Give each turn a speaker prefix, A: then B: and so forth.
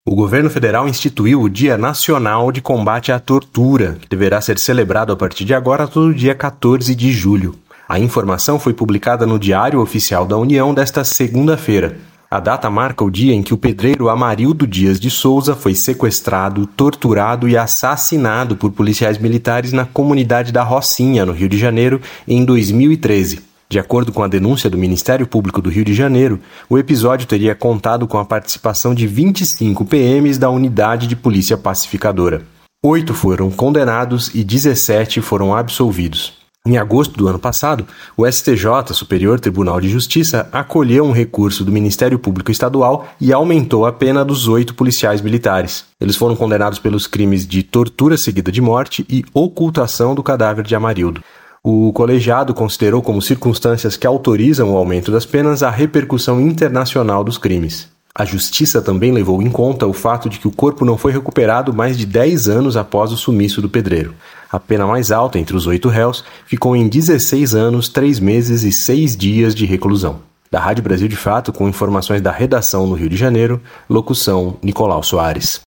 A: O governo federal instituiu o Dia Nacional de Combate à Tortura, que deverá ser celebrado a partir de agora todo dia 14 de julho. A informação foi publicada no Diário Oficial da União desta segunda-feira. A data marca o dia em que o pedreiro Amarildo Dias de Souza foi sequestrado, torturado e assassinado por policiais militares na comunidade da Rocinha, no Rio de Janeiro, em 2013. De acordo com a denúncia do Ministério Público do Rio de Janeiro, o episódio teria contado com a participação de 25 PMs da Unidade de Polícia Pacificadora. 8 foram condenados e 17 foram absolvidos. Em agosto do ano passado, o STJ, Superior Tribunal de Justiça, acolheu um recurso do Ministério Público Estadual e aumentou a pena dos 8 policiais militares. Eles foram condenados pelos crimes de tortura seguida de morte e ocultação do cadáver de Amarildo. O colegiado considerou como circunstâncias que autorizam o aumento das penas a repercussão internacional dos crimes. A Justiça também levou em conta o fato de que o corpo não foi recuperado mais de 10 anos após o sumiço do pedreiro. A pena mais alta entre os 8 réus ficou em 16 anos, 3 meses e 6 dias de reclusão. Da Rádio Brasil de Fato, com informações da redação no Rio de Janeiro, locução Nicolau Soares.